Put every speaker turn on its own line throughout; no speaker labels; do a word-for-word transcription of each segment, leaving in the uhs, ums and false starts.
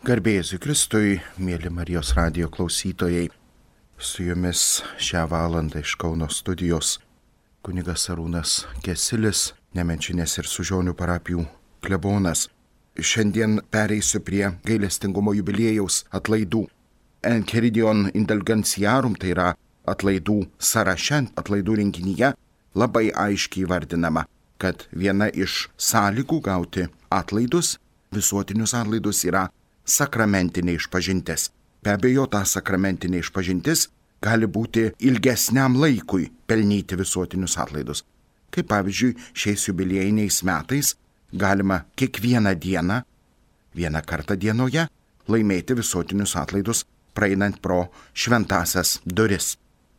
Garbė Jėzui Kristui, mėly Marijos radijo klausytojai, su jumis šią valandą iš Kauno studijos kunigas Arūnas Kesilis, Nemenčinės ir Sužionių parapijų klebonas. Šiandien pereisiu prie gailestingumo jubiliejaus atlaidų. Enchiridion indulgentiarum, tai yra atlaidų sąraše, atlaidų rinkinyje, labai aiškiai vardinama, kad viena iš sąlygų gauti atlaidus, visuotinius atlaidus, yra sakramentinė išpažintis. Be abejo, ta sakramentinė išpažintis gali būti ilgesniam laikui pelnyti visuotinius atlaidus. Kaip pavyzdžiui, šiais jubiliejiniais metais galima kiekvieną dieną, vieną kartą dienoje, laimėti visuotinius atlaidus, praeinant pro šventasias duris.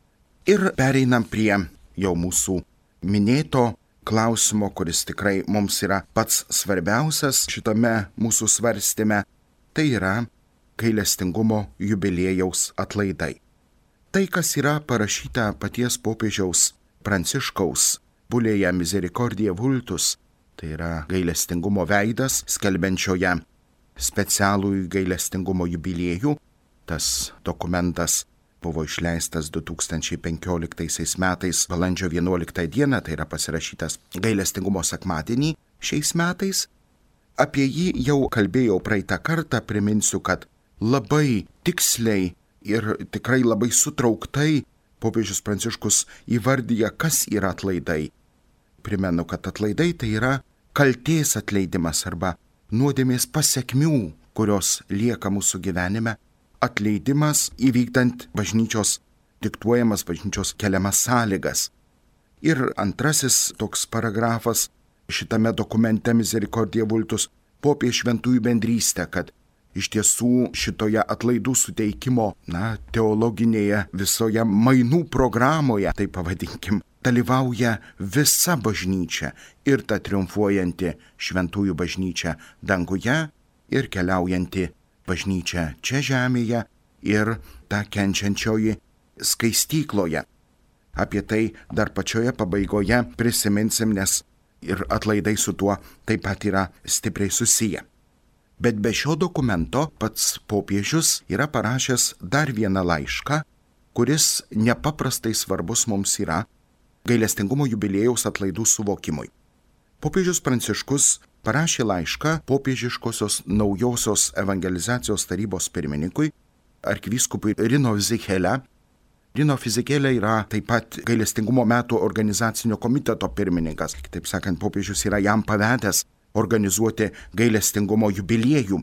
Ir pereinam prie jau mūsų minėto klausimo, kuris tikrai mums yra pats svarbiausias šitame mūsų svarstyme. Tai yra gailestingumo jubiliejaus atlaidai. Tai, kas yra parašyta paties popiežiaus Pranciškaus bulėje Misericordiae Vultus, tai yra gailestingumo veidas, skelbiančioje specialų gailestingumo jubiliejų. Tas dokumentas buvo išleistas du tūkstančiai penkioliktaisiais metais balandžio vienuoliktą dieną, tai yra pasirašytas gailestingumo sekmadienį šiais metais. Apie jį jau kalbėjau praeitą kartą, priminsiu, kad labai tiksliai ir tikrai labai sutrauktai popiežius Pranciškus įvardyja, kas yra atlaidai. Primenu, kad atlaidai tai yra kaltės atleidimas arba nuodėmės pasekmių, kurios lieka mūsų gyvenime, atleidimas įvykdant bažnyčios diktuojamas, bažnyčios keliamas sąlygas. Ir antrasis toks paragrafas šitame dokumente Misericordiae Vultus popie šventųjų bendrystę, kad iš tiesų šitoje atlaidų suteikimo, na, teologinėje visoje mainų programoje, tai pavadinkim, dalyvauja visa bažnyčia ir ta triumfuojanti šventųjų bažnyčia danguje ir keliaujanti bažnyčia čia žemėje ir ta kenčiančioji skaistykloje. Apie tai dar pačioje pabaigoje prisiminsim, nes ir atlaidai su tuo taip pat yra stipriai susiję. Bet be šio dokumento pats popiežius yra parašęs dar vieną laišką, kuris nepaprastai svarbus mums yra gailestingumo jubiliejaus atlaidų suvokimui. Popiežius Pranciškus parašė laišką popiežiškosios naujosios evangelizacijos tarybos pirmininkui, arkivyskupui Rino Fisichella. Rino Fisichella yra taip pat gailestingumo metų organizacinio komiteto pirmininkas. Kitaip sakant, popiežius yra jam pavedęs organizuoti gailestingumo jubiliejų.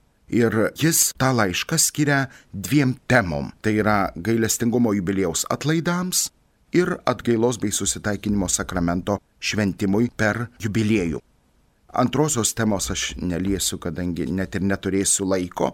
Ir jis tą laišką skiria dviem temom. Tai yra gailestingumo jubiliejaus atlaidams ir atgailos bei susitaikinimo sakramento šventimui per jubiliejų. Antrosios temos aš neliesiu, kadangi net ir neturėsiu laiko,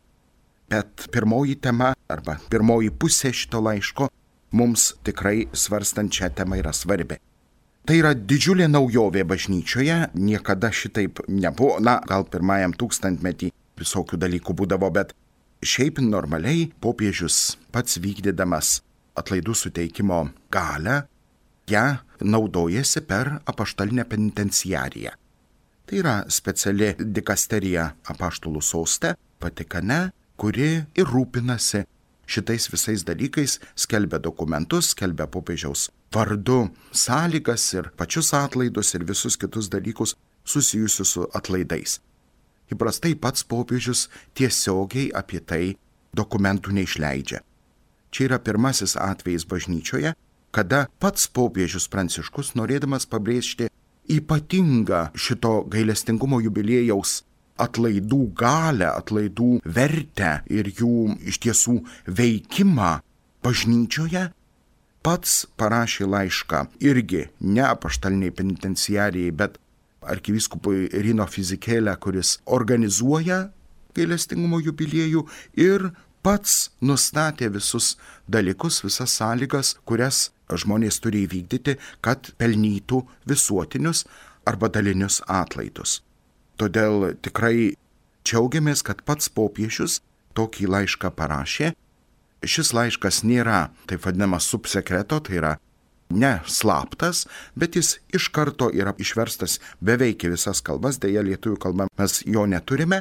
bet pirmoji tema arba pirmoji pusė šito laiško mums tikrai svarstant šią temą yra svarbi. Tai yra didžiulė naujovė bažnyčioje, niekada šitaip nebuvo, na, gal pirmajam tūkstantmetį visokių dalykų būdavo, bet šiaip normaliai popiežius pats vykdydamas atlaidų suteikimo galią, ją naudojasi per apaštalinę penitenciariją. Tai yra speciali dikasterija apaštalų soste, Vatikane, kuri ir rūpinasi šitais visais dalykais, skelbia dokumentus, skelbia popiežiaus vardu sąlygas ir pačius atlaidus ir visus kitus dalykus susijusius su atlaidais. Įprastai pats popiežius tiesiogiai apie tai dokumentų neišleidžia. Čia yra pirmasis atvejis bažnyčioje, kada pats popiežius Pranciškus, norėdamas pabrėžti ypatingą šito gailestingumo jubiliejaus atlaidų galę, atlaidų vertę ir jų iš tiesų veikimą bažnyčioje, pats parašė laišką irgi ne apaštaliniai penitenciarijai, bet arkivyskupui Rino Fisichella, kuris organizuoja gailestingumo jubiliejų ir pats nustatė visus dalykus, visas sąlygas, kurias žmonės turi įvykdyti, kad pelnytų visuotinius arba dalinius atlaidus. Todėl tikrai džiaugiamės, kad pats popiežius tokį laišką parašė. Šis laiškas nėra taip vadinamas subsekreto, tai yra ne slaptas, bet jis iš karto yra išverstas beveik į visas kalbas, deja lietuvių kalba mes jo neturime,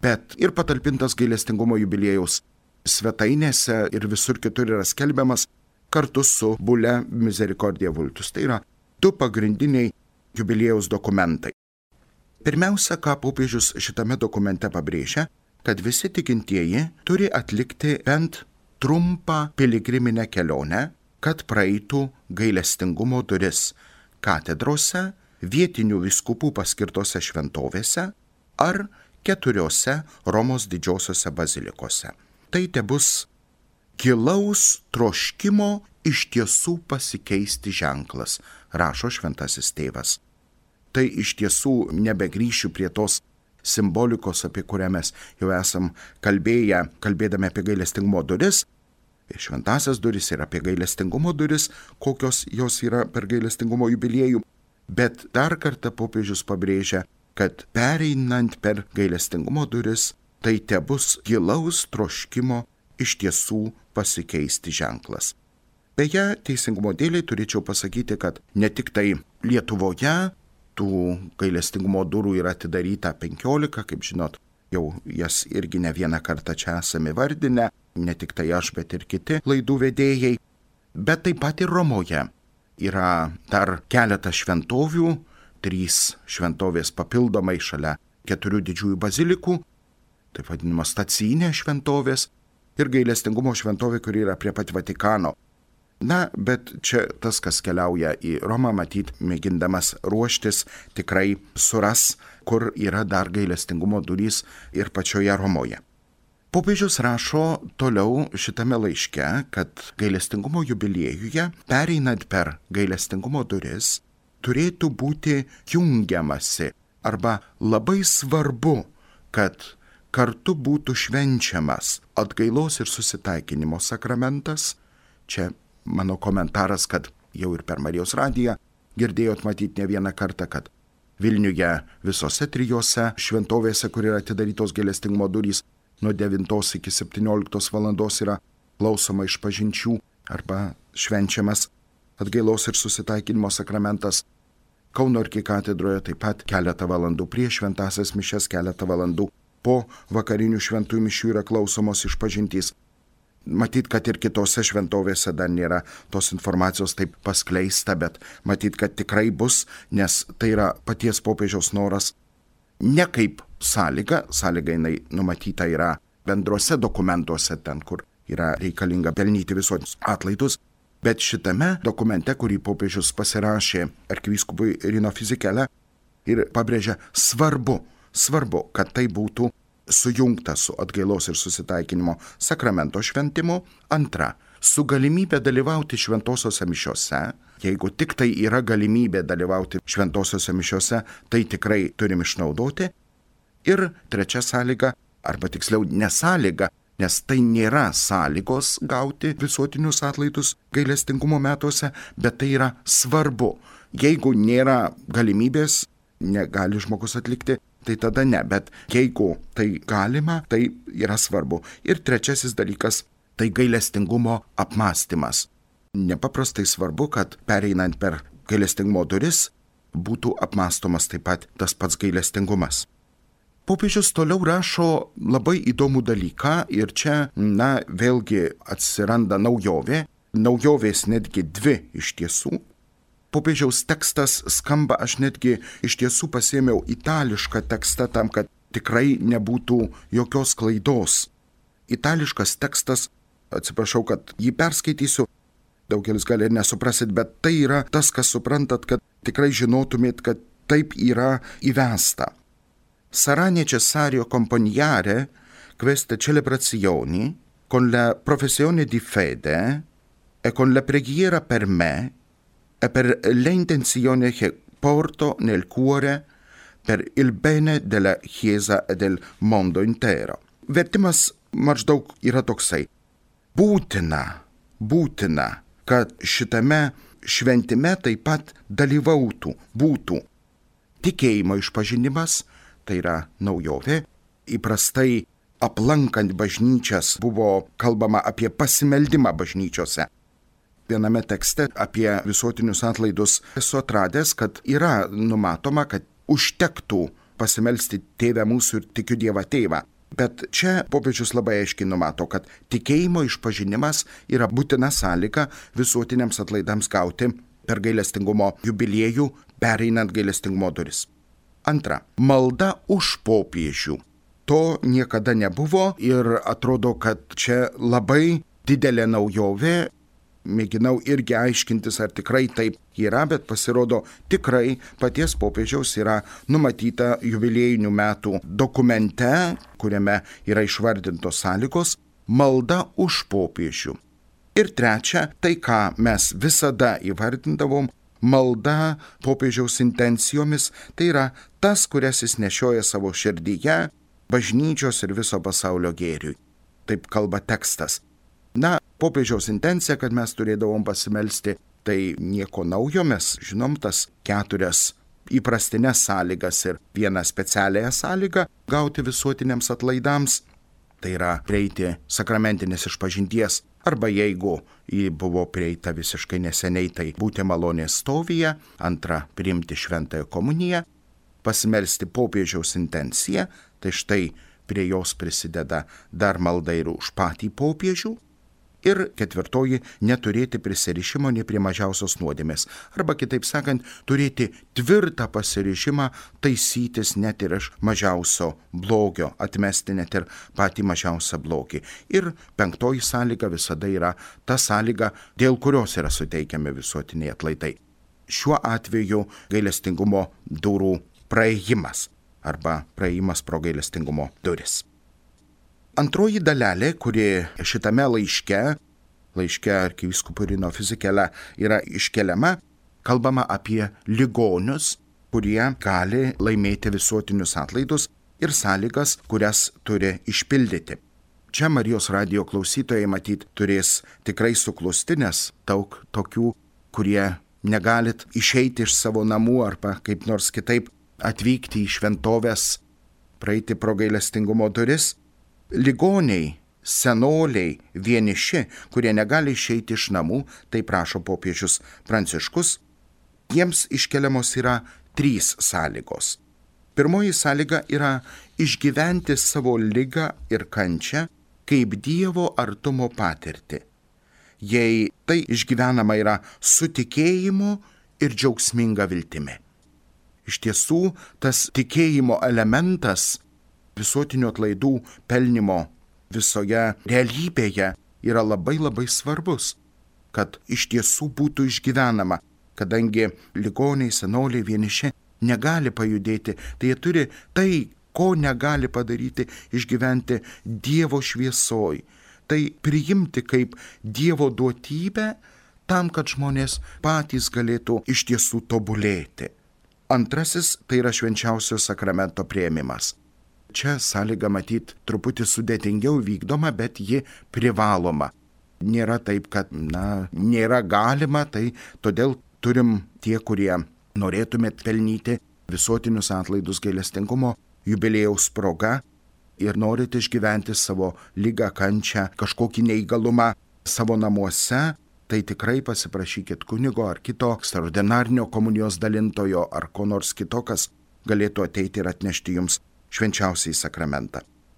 bet ir patalpintas gailestingumo jubiliejaus svetainėse ir visur kitur yra skelbiamas kartu su Bulle Misericordiae Vultus. Tai yra du pagrindiniai jubiliejaus dokumentai. Pirmiausia, ką popiežius šitame dokumente pabrėžia, kad visi tikintieji turi atlikti bent trumpą piligriminę kelionę, kad praeitų gailestingumo duris katedrose, vietinių vyskupų paskirtose šventovėse ar keturiose Romos didžiosiose bazilikose. Tai tebus gilaus troškimo iš tiesų pasikeisti ženklas, rašo šventasis tėvas. Tai iš tiesų nebegrįšiu prie tos simbolikos, apie kurią mes jau esam kalbėję, kalbėdami apie gailestingumo duris, šventasias duris ir apie gailestingumo duris, kokios jos yra per gailestingumo jubiliejų, bet dar kartą popiežius pabrėžia, kad pereinant per gailestingumo duris, tai tebus gilaus troškimo iš tiesų pasikeisti ženklas. Beje, teisingumo dėliai turėčiau pasakyti, kad ne tik tai Lietuvoje tų gailestingumo durų yra atidaryta penkiolika, kaip žinot, jau jas irgi ne vieną kartą čia esame vardinę, ne tik tai aš, bet ir kiti laidų vedėjai, bet taip pat ir Romoje yra dar keletas šventovių, trys šventovės papildomai šalia keturių didžiųjų bazilikų, taip vadinamas stacinė šventovės ir gailestingumo šventovė, kuri yra prie pat Vatikano. Na, bet čia tas, kas keliauja į Romą, matyt, mėgindamas ruoštis, tikrai suras, kur yra dar gailestingumo durys ir pačioje Romoje. Popiežius rašo toliau šitame laiške, kad gailestingumo jubiliejuje, pereinant per gailestingumo duris, turėtų būti jungiamasi arba labai svarbu, kad kartu būtų švenčiamas atgailos ir susitaikinimo sakramentas. Čia mano komentaras, kad jau ir per Marijos radiją girdėjot matyti ne vieną kartą, kad Vilniuje visose trijose šventovėse, kur yra atidarytos gailestingumo durys, nuo devintos iki septynioliktos valandos yra klausoma išpažinčių arba švenčiamas atgailos ir susitaikinimo sakramentas. Kauno arkikatedroje taip pat keletą valandų prieš šventąsias mišias, keletą valandų po vakarinių šventųjų mišių yra klausomos išpažintys. Matyt, kad ir kitose šventovėse dar nėra tos informacijos taip paskleista, bet matyt, kad tikrai bus, nes tai yra paties popiežiaus noras ne kaip sąlyga, sąlyga jinai numatyta yra bendruose dokumentuose, ten, kur yra reikalinga pelnyti visuotinius atlaidus, bet šitame dokumente, kurį popiežius pasirašė arkivyskupui Rino Fisichella ir pabrėžia svarbu, svarbu, kad tai būtų sujungta su atgailos ir susitaikinimo sakramento šventimu. Antra, su galimybė dalyvauti šventosiose mišiose. Jeigu tik tai yra galimybė dalyvauti šventosiose mišiose, tai tikrai turim išnaudoti. Ir trečia sąlyga, arba tiksliau nesąlyga, nes tai nėra sąlygos gauti visuotinius atlaidus gailestingumo metuose, bet tai yra svarbu. Jeigu nėra galimybės, negali žmogus atlikti, tai tada ne, bet jeigu tai galima, tai yra svarbu. Ir trečiasis dalykas, tai gailestingumo apmąstymas. Nepaprastai svarbu, kad pereinant per gailestingumo duris būtų apmąstomas taip pat tas pats gailestingumas. Popiežius toliau rašo labai įdomų dalyką ir čia, na, vėlgi atsiranda naujovė, naujovės netgi dvi iš tiesų. Popiežiaus tekstas skamba, aš netgi iš tiesų pasėmiau itališką tekstą tam, kad tikrai nebūtų jokios klaidos. Itališkas tekstas, atsiprašau, kad jį perskaitysiu, daugelis gal ir nesuprasit, bet tai yra tas, kas suprantat, kad tikrai žinotumėt, kad taip yra įvesta. Sarà necessario accompagnare queste celebrazioni con la professione di fede e con la preghiera per me e per l'intenzione che porto nel cuore per il bene della Chiesa e del mondo intero. Vertimas maždaug yra toksai. Būtina, būtina, kad šitame šventime taip pat dalyvautų, būtų tikėjimo išpažinimas, tai yra naujovė. Įprastai aplankant bažnyčias buvo kalbama apie pasimeldimą bažnyčiose. Viename tekste apie visuotinius atlaidus esu atradęs, kad yra numatoma, kad užtektų pasimelsti Tėve mūsų ir tikiu Dievą Tėvą. Bet čia popiežius labai aiškiai numato, kad tikėjimo išpažinimas yra būtina sąlyga visuotiniams atlaidams gauti per gailestingumo jubiliejų, pereinant gailestingumo duris. Antra, malda už popiežių. To niekada nebuvo ir atrodo, kad čia labai didelė naujovė. Mėginau irgi aiškintis, ar tikrai taip yra, bet pasirodo tikrai paties popiežiaus yra numatyta jubiliejinių metų dokumente, kuriame yra išvardintos sąlygos, malda už popiežių. Ir trečia, tai ką mes visada įvardindavom, malda popiežiaus intencijomis, tai yra tas, kurias jis nešioja savo širdyje, bažnyčios ir viso pasaulio gėriui. Taip kalba tekstas. Na, popiežiaus intencija, kad mes turėdavom pasimelsti, tai nieko naujo, mes žinom tas keturias įprastinės sąlygas ir vieną specialiąją sąlygą gauti visuotiniams atlaidams. Tai yra prieiti sakramentinės išpažinties, arba jeigu jį buvo prieita visiškai neseniai, tai būti malonės stovyje, antra priimti šventąją komuniją, pasimelsti popiežiaus intenciją, tai štai prie jos prisideda dar malda ir už patį popiežių. Ir ketvirtoji, neturėti prisirišimo nei prie mažiausios nuodėmės. Arba kitaip sakant, turėti tvirtą pasirišimą taisytis net ir iš mažiausio blogio, atmesti net ir patį mažiausią blogį. Ir penktoji sąlyga visada yra ta sąlyga, dėl kurios yra suteikiami visuotiniai atlaidai. Šiuo atveju gailestingumo durų praėjimas arba praėjimas pro gailestingumo duris. Antroji dalelė, kuri šitame laiške, laiške arkivyskupui Rino Fisichella yra iškeliama, kalbama apie ligonius, kurie gali laimėti visuotinius atlaidus ir sąlygas, kurias turi išpildyti. Čia Marijos radijo klausytojai matyt turės tikrai suklusti, nes daug tokių, kurie negalit išeiti iš savo namų arba kaip nors kitaip atvykti į šventoves, praeiti pro gailestingumo duris. Ligoniai, senoliai, vieniši, kurie negali išeiti iš namų, tai prašo popiežius Pranciškus, jiems iškeliamos yra trys sąlygos. Pirmoji sąlyga yra išgyventi savo ligą ir kančią kaip Dievo artumo patirtį. Jei tai išgyvenama yra su tikėjimu ir džiaugsminga viltimi. Iš tiesų, tas tikėjimo elementas visuotinių atlaidų pelnimo visoje realybėje yra labai labai svarbus, kad iš tiesų būtų išgyvenama, kadangi ligoniai, senoliai, vieniši negali pajudėti, tai jie turi tai, ko negali padaryti, išgyventi Dievo šviesoj, tai priimti kaip Dievo duotybę tam, kad žmonės patys galėtų iš tiesų tobulėti. Antrasis tai yra švenčiausio sakramento priėmimas. Čia sąlyga matyt truputį sudėtingiau vykdoma, bet ji privaloma. Nėra taip, kad, na, nėra galima, tai todėl turim tie, kurie norėtumėt pelnyti visuotinius atlaidus gailestingumo jubiliejaus proga ir norit išgyventi savo ligą, kančią, kažkokį neįgalumą savo namuose, tai tikrai pasiprašykit kunigo ar kito ekstraordinarinio komunijos dalintojo ar ko nors kito, kas galėtų ateiti ir atnešti jums švenčiausiai sakramentą.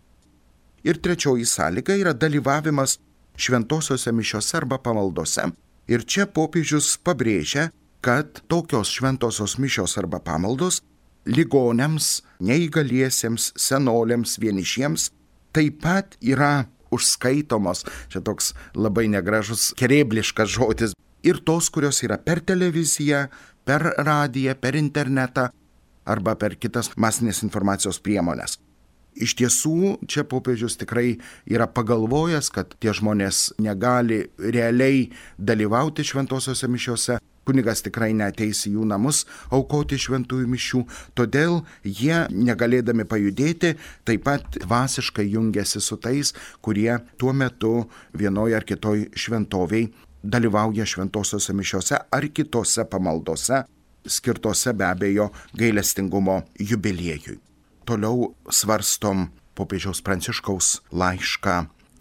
Ir trečioji sąlyga yra dalyvavimas šventosiuose mišiose arba pamaldose. Ir čia popiežius pabrėžia, kad tokios šventosios mišios arba pamaldos ligoniams, neįgaliesiems, senoliams, vienišiems taip pat yra užskaitomos, čia toks labai negražus kerėbliškas žodis, ir tos, kurios yra per televiziją, per radiją, per internetą, arba per kitas masinės informacijos priemonės. Iš tiesų, čia popiežius tikrai yra pagalvojęs, kad tie žmonės negali realiai dalyvauti šventosiuose mišiuose, kunigas tikrai neateis į jų namus aukoti šventųjų mišių, todėl jie, negalėdami pajudėti, taip pat dvasiškai jungiasi su tais, kurie tuo metu vienoje ar kitoj šventoviai dalyvauja šventosiuose mišiuose ar kitose pamaldose, skirtose be abejo gailestingumo jubiliejui. Toliau svarstom popiežiaus Pranciškaus laišką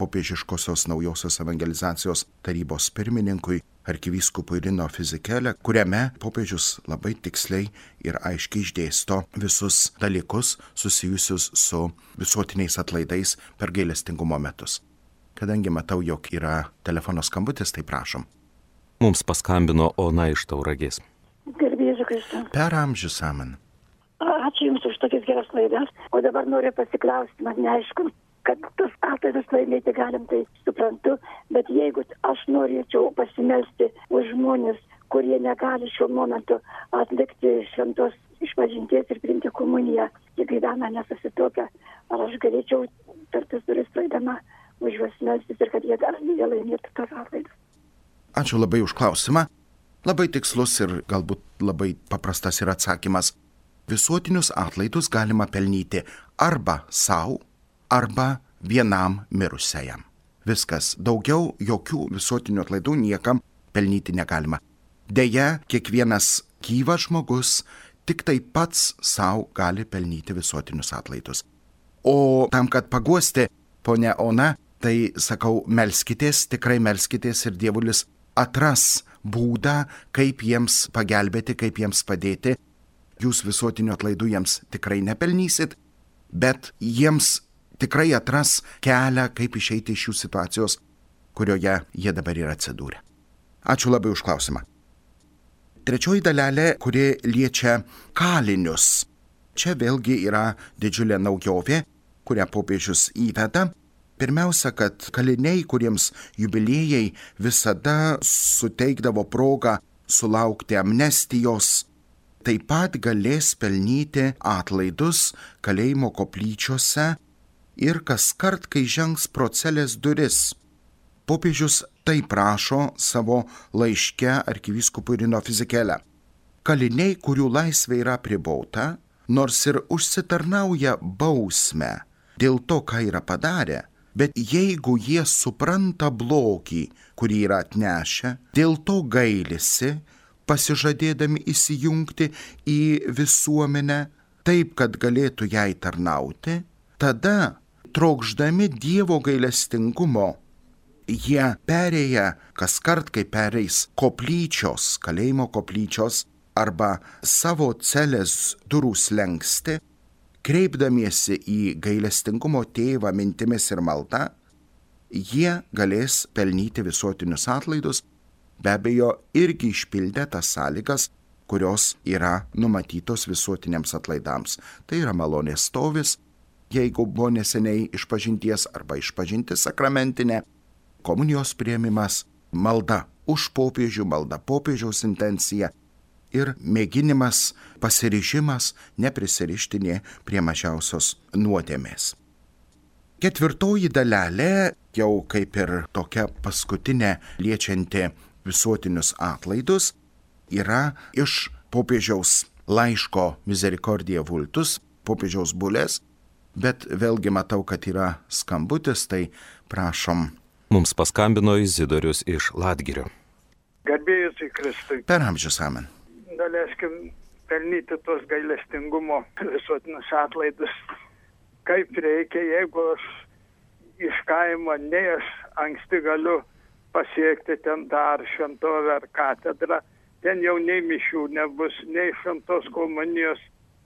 popiežiškosios naujosios evangelizacijos tarybos pirmininkui arkivyskupui Rino Fizikele, kuriame popiežius labai tiksliai ir aiškiai išdėsto visus dalykus susijusius su visuotiniais atlaidais per gailestingumo metus. Kadangi matau, jog yra telefono skambutis, tai prašom.
Mums paskambino Ona iš Tauragės.
Garbėsiu Kristų.
Per amžius amen.
Ačiū Jums už tokias geras laidas. O dabar noriu pasiklausti, man neaišku, kad tos atlaidus laimėti galim, tai suprantu, bet jeigu aš norėčiau pasimelsti už žmonės, kurie negali šiuo momentu atlikti šventos išpažinties ir priimti komuniją, jie gyvena nesusituokę, ar aš galėčiau per tas duris praeidama už juos melstis ir kad jie dar jie laimėtų tos atlaidus.
Ačiū labai už klausimą. Labai tikslus ir galbūt labai paprastas yra atsakymas. Visuotinius atlaidus galima pelnyti arba savo, arba vienam mirusiajam. Viskas. Daugiau jokių visuotinių atlaidų niekam pelnyti negalima. Deja, kiekvienas gyvas žmogus tik tai pats savo gali pelnyti visuotinius atlaidus. O tam, kad paguosti, ponia Ona, tai sakau, melskitės, tikrai melskitės ir Dievulis atras būdą, kaip jiems pagelbėti, kaip jiems padėti. Jūs visuotinių atlaidų jiems tikrai nepelnysit, bet jiems tikrai atras kelią, kaip išeiti iš šių situacijos, kurioje jie dabar yra atsidūrę. Ačiū labai už klausimą. Trečioji dalelė, kuri liečia kalinius. Čia vėlgi yra didžiulė naujovė, kurią popiežius įveda. Pirmiausia, kad kaliniai, kuriems jubiliejai visada suteikdavo progą sulaukti amnestijos, taip pat galės pelnyti atlaidus kalėjimo koplyčiose ir kaskart, kai žengs pro celės duris. Popiežius taip prašo savo laiške arkivyskupui Rino Fizikele. Kaliniai, kurių laisvė yra apribota, nors ir užsitarnauja bausmę dėl to, ką yra padarę, bet jeigu jie supranta blogį, kurį yra atnešę, dėl to gailisi, pasižadėdami įsijungti į visuomenę taip, kad galėtų jai tarnauti, tada, trokšdami Dievo gailestingumo, jie perėję kaskart, kai pereis koplyčios, kalėjimo koplyčios arba savo celės durų slenksti, kreipdamiesi į gailestingumo tėvą mintimis ir malda, jie galės pelnyti visuotinius atlaidus, be abejo irgi išpildę tas sąlygas, kurios yra numatytos visuotiniams atlaidams. Tai yra malonės stovis, jeigu buvo neseniai išpažinties arba išpažintis sakramentinė, komunijos priėmimas, malda už popiežių, malda popiežiaus intencija, ir mėginimas, pasiryžimas neprisirišti nė prie mažiausios nuodėmės. Ketvirtoji dalelė, jau kaip ir tokia paskutinė liečianti visuotinius atlaidus, yra iš popiežiaus laiško Misericordiae Vultus, popiežiaus bulės, bet vėlgi matau, kad yra skambutis, tai prašom.
Mums paskambino Izidorius iš Latgirio.
Garbėjus į Kristui.
Per amžius amen.
Galėskim pelnyti tos gailestingumo visuotinius atlaidus. Kaip reikia, jeigu aš iš kaimo, nei aš anksti galiu pasiekti ten dar šventovę ar katedrą, ten jau nei mišių nebus, nei šventos komunijos.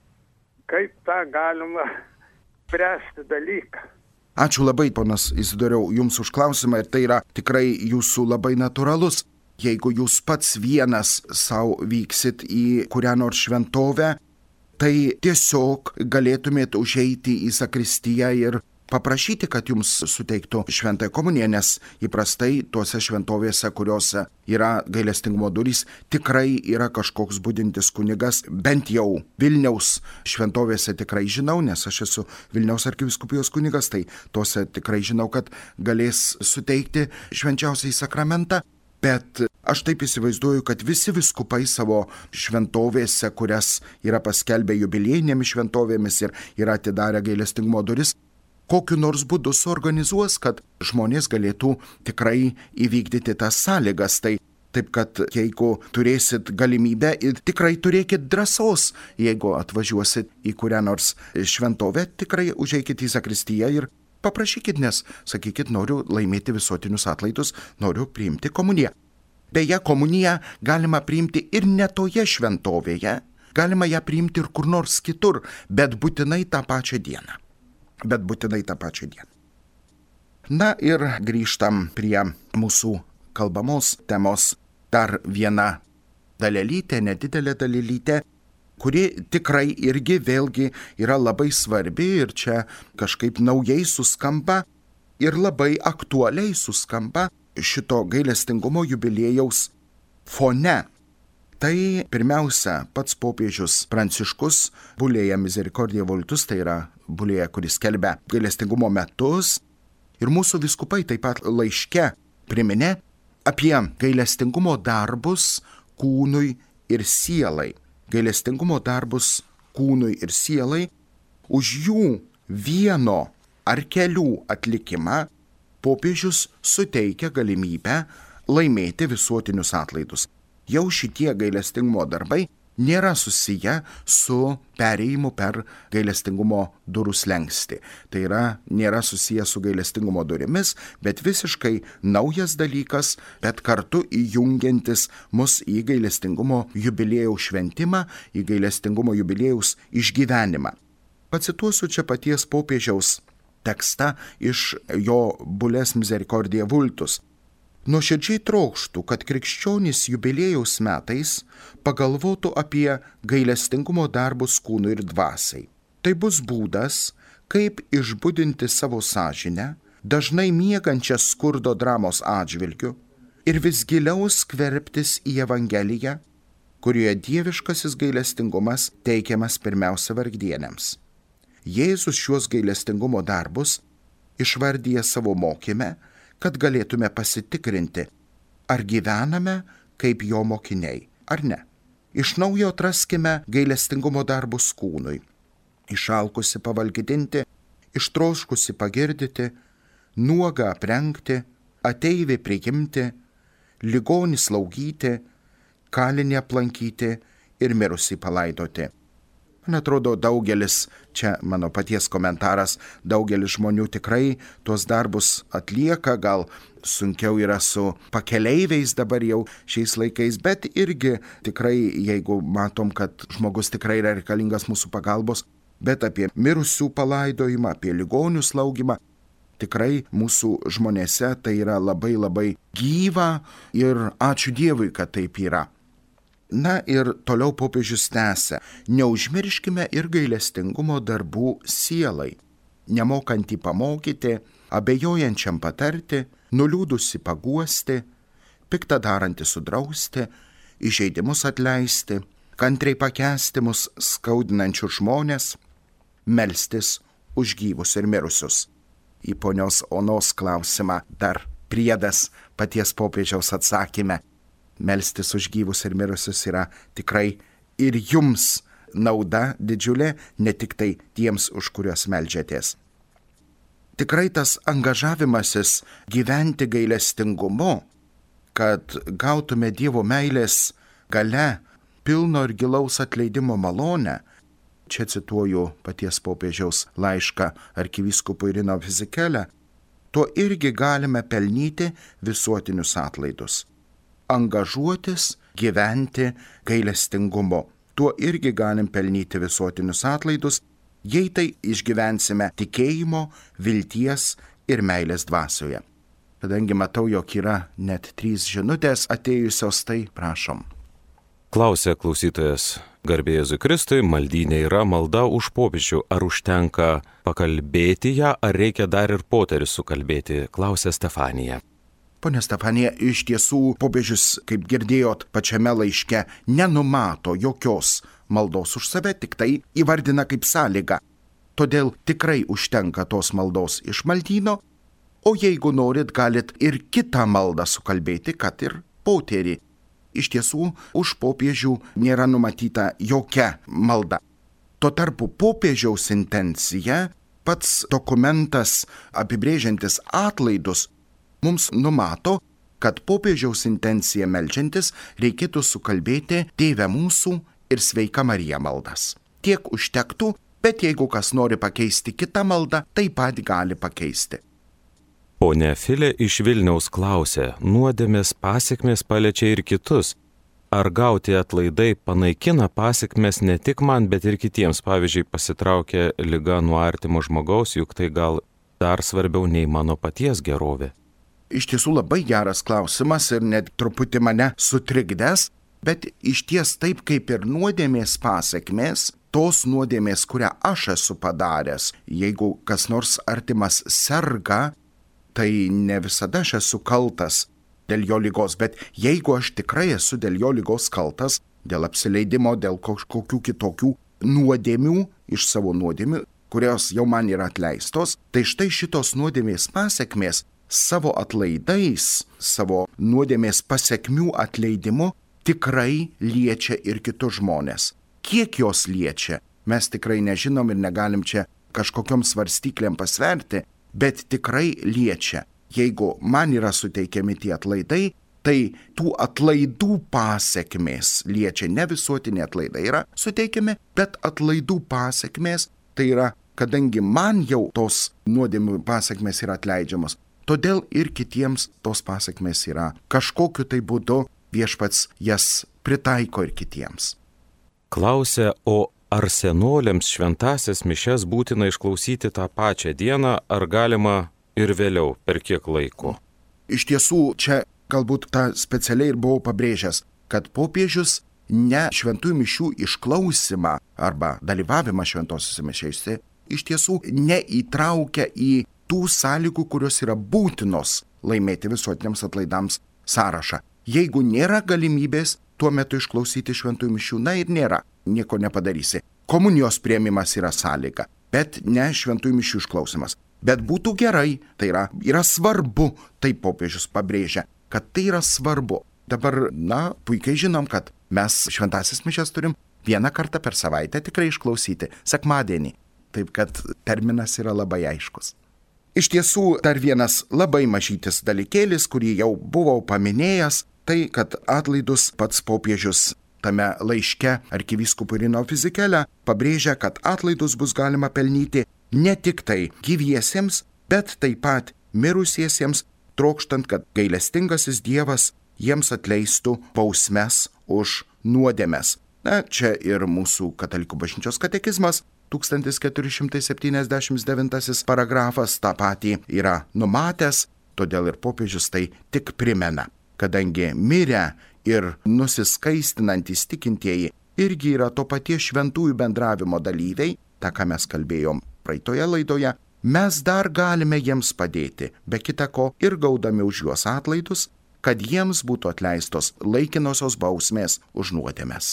Kaip tą galima spręsti dalyką?
Ačiū labai, ponas Izidoriau, jums už klausimą ir tai yra tikrai jūsų labai natūralus. Jeigu jūs pats vienas savo vyksit į kurią nors šventovę, tai tiesiog galėtumėt užeiti į zakristiją ir paprašyti, kad jums suteiktų šventąją komuniją, nes įprastai tuose šventovėse, kuriuose yra gailestingumo durys, tikrai yra kažkoks budintis kunigas, bent jau Vilniaus šventovėse tikrai žinau, nes aš esu Vilniaus arkivyskupijos kunigas, tai tuose tikrai žinau, kad galės suteikti švenčiausiąjį sakramentą. Bet aš taip įsivaizduoju, kad visi vyskupai savo šventovėse, kurias yra paskelbę jubiliejinėmis šventovėmis ir yra atidarę gailestingumo duris, kokiu nors būdu suorganizuos, kad žmonės galėtų tikrai įvykdyti tas sąlygas. Tai taip, kad jeigu turėsit galimybę ir tikrai turėkit drąsos, jeigu atvažiuosit į kurią nors šventovę, tikrai užeikit į zakristiją ir Paprašykit, nes, sakykit, noriu laimėti visuotinius atlaidus, noriu priimti komuniją. Beje, komuniją galima priimti ir ne toje šventovėje, galima ją priimti ir kur nors kitur, bet būtinai tą pačią dieną. Bet būtinai tą pačią dieną. Na ir grįžtam prie mūsų kalbamos temos. Dar viena dalelytė, nedidelė dalelytė, kuri tikrai irgi vėlgi yra labai svarbi ir čia kažkaip naujai suskamba ir labai aktualiai suskamba šito gailestingumo jubiliejaus fone. Tai pirmiausia, pats popiežius Pranciškus Bulėje Misericordiae Vultus, tai yra Bulėje, kuris skelbia gailestingumo metus, ir mūsų vyskupai taip pat laiške priminė apie gailestingumo darbus kūnui ir sielai. Gailestingumo darbus kūnui ir sielai, už jų vieno ar kelių atlikimą popiežius suteikia galimybę laimėti visuotinius atlaidus. Jau šitie gailestingumo darbai nėra susiję su perėjimu per gailestingumo durų slenkstį. Tai yra, nėra susiję su gailestingumo durimis, bet visiškai naujas dalykas, bet kartu įjungiantis mus į gailestingumo jubiliejaus šventimą, į gailestingumo jubiliejaus išgyvenimą. Pacituosiu čia paties popiežiaus tekstą iš jo Bulės Misericordiae Vultus. Nuoširdžiai trokštų, kad krikščionys jubiliejaus metais pagalvotų apie gailestingumo darbus kūnui ir dvasiai. Tai bus būdas, kaip išbudinti savo sąžinę, dažnai miegančią skurdo dramos atžvilgiu ir vis giliau skverbtis į Evangeliją, kurioje dieviškasis gailestingumas teikiamas pirmiausia vargdieniams. Jėzus šiuos gailestingumo darbus išvardyja savo mokyme, kad galėtume pasitikrinti, ar gyvename kaip jo mokiniai, ar ne. Iš naujo atraskime gailestingumo darbus kūnui. Išalkusi pavalgydinti, ištroškusi pagirdyti, nuogą aprengti, ateivį priimti, ligonį slaugyti, kalinį aplankyti ir mirusį palaidoti. Man atrodo, daugelis, čia mano paties komentaras, daugelis žmonių tikrai tuos darbus atlieka, gal sunkiau yra su pakeleiviais dabar jau šiais laikais, bet irgi tikrai, jeigu matom, kad žmogus tikrai yra reikalingas mūsų pagalbos, bet apie mirusių palaidojimą, apie ligonių slaugimą, tikrai mūsų žmonėse tai yra labai labai gyva ir ačiū Dievui, kad taip yra. Na ir toliau popiežius tęsia, neužmirškime ir gailestingumo darbų sielai, nemokantį pamokyti, abejojančiam patarti, nuliūdusi paguosti, piktą darantį sudrausti, įžeidimus atleisti, kantriai pakęsti mus skaudinančius žmonės, melstis už gyvus ir mirusius. Į ponios Onos klausimą dar priedas paties popiežiaus atsakyme. Melstis už gyvus ir mirusius yra tikrai ir jums nauda didžiulė, ne tik tai tiems, už kuriuos meldžiatės. Tikrai tas angažavimasis gyventi gailestingumu, kad gautume Dievo meilės gale pilno ir gilaus atleidimo malonę, čia cituoju paties popiežiaus laišką arkivyskupui Rino Fisichella, tuo irgi galime pelnyti visuotinius atlaidus. Angažuotis, gyventi gailestingumu. Tuo irgi galim pelnyti visuotinius atlaidus, jei tai išgyvensime tikėjimo, vilties ir meilės dvasioje. Kadangi matau, jog yra net trys žinutės atėjusios, tai prašom.
Klausė klausytojas, garbė Jėzui Kristui, maldynė yra malda už popiežių. Ar užtenka pakalbėti ją, ar reikia dar ir poterius sukalbėti? Klausė Stefanija.
Pone Stefanija, iš tiesų popiežius, kaip girdėjot pačiame laiške, nenumato jokios maldos už save, tik tai įvardina kaip sąlygą. Todėl tikrai užtenka tos maldos iš maldyno, o jeigu norit, galit ir kitą maldą sukalbėti, kad ir poterį. Iš tiesų, už popiežių nėra numatyta jokia malda. Tuo tarpu popiežiaus intencija, pats dokumentas apibrėžiantis atlaidus, mums numato, kad popiežiaus intenciją meldžiantis reikėtų sukalbėti Tėve mūsų ir Sveika Marija maldas. Tiek užtektų, bet jeigu kas nori pakeisti kitą maldą, taip pat gali pakeisti.
Ponia Filė iš Vilniaus klausė, nuodėmės pasekmės paliečia ir kitus. Ar gauti atlaidai panaikina pasekmes ne tik man, bet ir kitiems? Pavyzdžiui, pasitraukia liga nuo artimo žmogaus, juk tai gal dar svarbiau nei mano paties gerovė.
Iš tiesų labai geras klausimas ir net truputį mane sutrikdęs, bet iš ties taip kaip ir nuodėmės pasekmės, tos nuodėmės, kurią aš esu padaręs, jeigu kas nors artimas serga, tai ne visada aš esu kaltas dėl jo lygos, bet jeigu aš tikrai esu dėl jo lygos kaltas, dėl apsileidimo, dėl kažkokių kitokių nuodėmių iš savo nuodėmių, kurios jau man yra atleistos, tai štai šitos nuodėmės pasekmės savo atlaidais, savo nuodėmės pasekmių atleidimu tikrai liečia ir kitus žmonės. Kiek jos liečia, mes tikrai nežinom ir negalim čia kažkokiom svarstyklėm pasverti, bet tikrai liečia. Jeigu man yra suteikiami tie atlaidai, tai tų atlaidų pasekmės liečia, ne visuotiniai atlaidai yra suteikiami, bet atlaidų pasekmės, tai yra, kadangi man jau tos nuodėmių pasekmės yra atleidžiamos, todėl ir kitiems tos pasekmės yra kažkokiu tai būdu viešpats jas pritaiko ir kitiems.
Klausė, o ar senoliams šventąsias mišias būtina išklausyti tą pačią dieną, ar galima ir vėliau, per kiek laiko?
Iš tiesų, čia galbūt tą specialiai ir buvau pabrėžęs, kad popiežius ne šventųjų mišių išklausimą arba dalyvavimą šventosiuose mišiose iš tiesų neįtraukia į tų sąlygų, kurios yra būtinos laimėti visuotiniams atlaidams sąrašą. Jeigu nėra galimybės tuo metu išklausyti šventųjų mišių, na ir nėra, nieko nepadarysi. Komunijos priėmimas yra sąlyga, bet ne šventųjų mišių išklausimas. Bet būtų gerai, tai yra, yra svarbu, taip popiežius pabrėžia, kad tai yra svarbu. Dabar, na, puikiai žinom, kad mes šventąsias mišias turim vieną kartą per savaitę tikrai išklausyti, sekmadienį. Taip kad terminas yra labai aiškus. Iš tiesų, dar vienas labai mažytis dalykėlis, kurį jau buvau paminėjęs, tai, kad atlaidus pats popiežius tame laiške arkivyskupui Rino Fizikele pabrėžia, kad atlaidus bus galima pelnyti ne tik tai gyviesiems, bet taip pat mirusiesiems, trokštant, kad gailestingasis Dievas jiems atleistų bausmes už nuodėmes. Na, čia ir mūsų katalikų bažnyčios katekizmas, tūkstantis keturi šimtai septyniasdešimt devintasis paragrafas tą patį yra numatęs, todėl ir popiežius tai tik primena, kadangi mirę ir nusiskaistinantys tikintieji irgi yra to paties šventųjų bendravimo dalyviai, tą, ką mes kalbėjom praeitoje laidoje, mes dar galime jiems padėti, be kita ko ir gaudami už juos atlaidus, kad jiems būtų atleistos laikinosios bausmės už nuodėmes.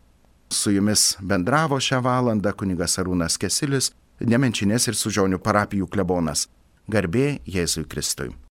Su jumis bendravo šią valandą kunigas Arūnas Kesilis, Nemenčinės ir Sužionių parapijų klebonas. Garbė Jėzui Kristui.